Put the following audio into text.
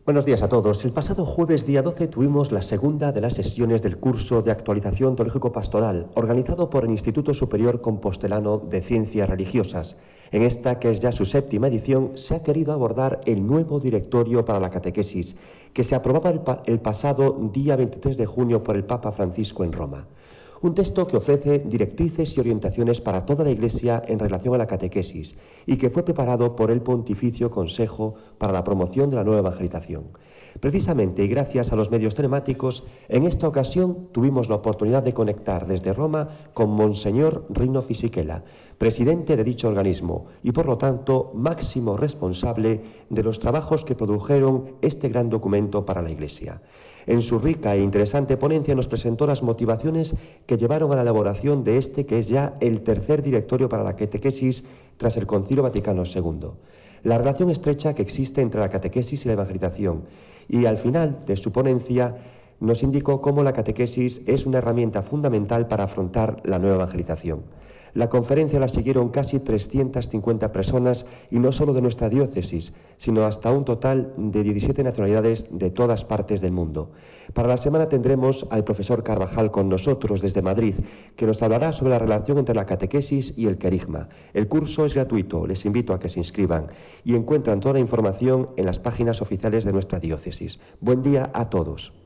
Buenos días a todos. El pasado jueves día 12 tuvimos la segunda de las sesiones del curso de actualización teológico-pastoral organizado por el Instituto Superior Compostelano de Ciencias Religiosas. En esta, que es ya su séptima edición, se ha querido abordar el nuevo directorio para la catequesis, que se aprobaba el pasado día 23 de junio por el Papa Francisco en Roma. Un texto que ofrece directrices y orientaciones para toda la Iglesia en relación a la catequesis y que fue preparado por el Pontificio Consejo para la Promoción de la Nueva Evangelización. Precisamente y gracias a los medios telemáticos, en esta ocasión tuvimos la oportunidad de conectar desde Roma con Monseñor Rino Fisichella, presidente de dicho organismo y por lo tanto máximo responsable de los trabajos que produjeron este gran documento para la Iglesia. En su rica e interesante ponencia nos presentó las motivaciones que llevaron a la elaboración de este, que es ya el tercer directorio para la catequesis tras el Concilio Vaticano II. La relación estrecha que existe entre la catequesis y la evangelización, y al final de su ponencia nos indicó cómo la catequesis es una herramienta fundamental para afrontar la nueva evangelización. La conferencia la siguieron casi 350 personas y no solo de nuestra diócesis, sino hasta un total de 17 nacionalidades de todas partes del mundo. Para la semana tendremos al profesor Carvajal con nosotros desde Madrid, que nos hablará sobre la relación entre la catequesis y el querigma. El curso es gratuito, les invito a que se inscriban y encuentran toda la información en las páginas oficiales de nuestra diócesis. Buen día a todos.